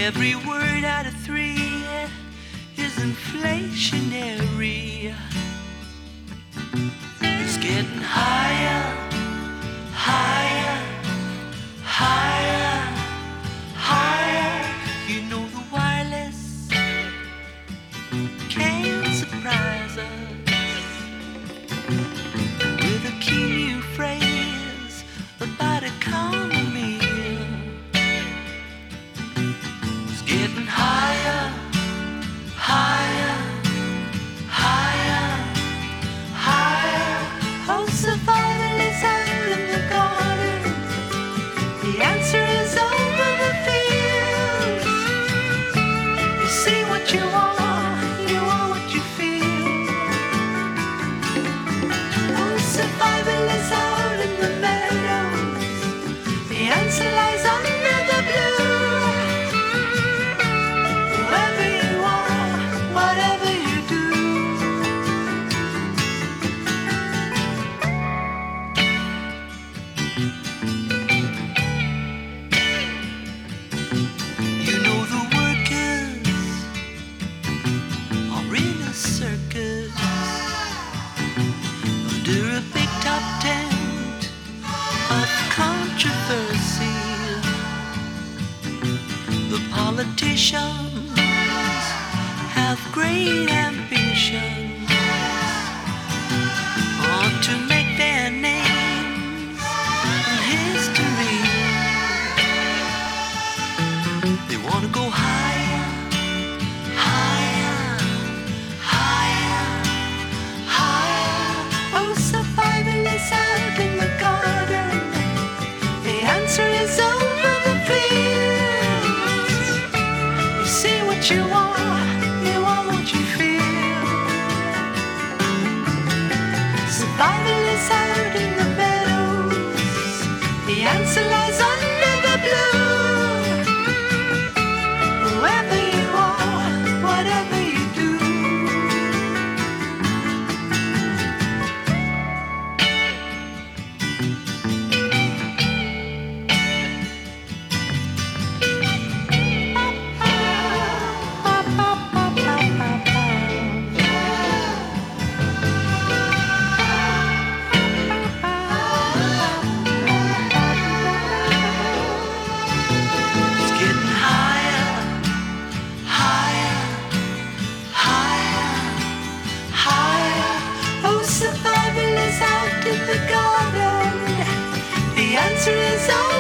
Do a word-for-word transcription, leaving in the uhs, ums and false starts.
Every word out of three is inflationary. It's getting higher, higher, higher, higher. You know the wireless can't surprise us with a key new phrase about economy. It's getting higher, higher, higher, higher. Oh, survival is out in the garden. The answer is over the fields. You see what you want, you want what you feel. Oh, survival is out in the meadows. The answer lies under the blue. Whoever you are, whatever you do. You know the workers are in a circus under a big top tent of controversy. The politicians have great ambitions or to make their names in history. They want to go higher, higher, higher, higher. Oh, survival is out in the garden. The answer is over the fields. You see what you want, you want what you feel. Survival is out in the meadows. The answer lies under the blue. Whoever you are, whatever you do. It's getting higher, higher, higher, higher. Oh, survival is out in the garden. The answer is over